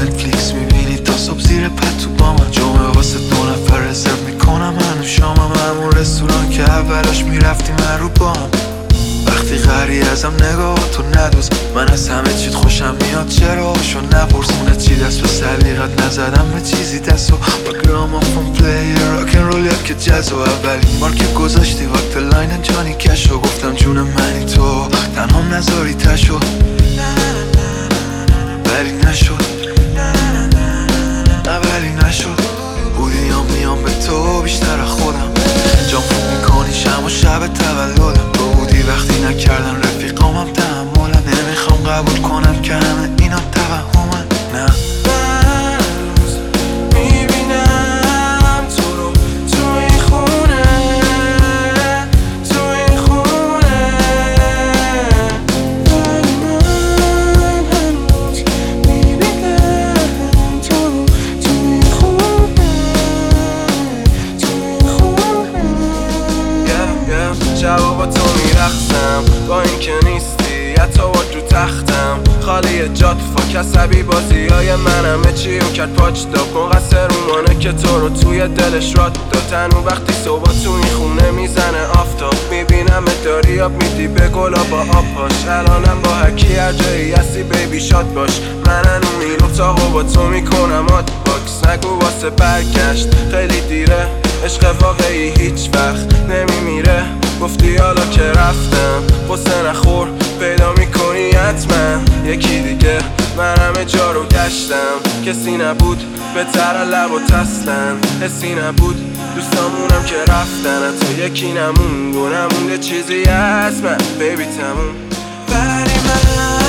نتفلیکس میبینی تا صبح زیر پتو با من. جمعه واسه 2 نفر رزرو میکنم هنوز شامم، همون رستوران که اولاش میرفتیم هر رو با هم. وقتی غری ازم نگاه تو ندوز، من از همه چیت خوشم میاد چرا شو نپرس. مونه چی دست به سلیقت نزدم به چیزی دستو با گرامافون پلیر راکن رول یاد که جزو. اولین بار که گذاشتی وقت لاین جانی کشو، گفتم جون منی تو تنهام نذاری تشو، ولی نشد ولی نشد. بودی یا میام به تو بیشتر خودم، جام خوب میکنی شم و شب تولدم. تو بودی وقتی نکردن رفیقامم تحملم، نمیخوام قبول کنم که همه اینا توهمن. نه میبینم تو رو تو این خونه، تو این خونه، ولی من هنوز میبینم تو رو تو این خونه، تو این خونه. شبا با تو میرخصم با این که نیستی، حتی با تو تختم خالی جات فاک. عصبی بازی های من همه چی رو کرد پاچ داب. منقصر اومانه که تو رو توی دلش راد داد. تنو وقتی صبح تو این خونه میزنه آفتاب، میبینم داری آب میدی به گلا با آب پاش. الانم با هرکی هر جایی هستی بیبی شاد باش. من هنو میرم تاقو با تو میکنم آت باکس. نگو واسه برگشت خیلی دیره، عشق واقعی هیچ وقت نمیمیره. گفتی حالا که رفتم قصه نخور، پیدا میکنی حتما یکی دیگه. من همه جا رو گشتم کسی نبود بهتر لب و تسلن، حسی نبود دوستامونم که رفتن، حتی یکی نمونده چیزی هست من بیبی تموم. ولی من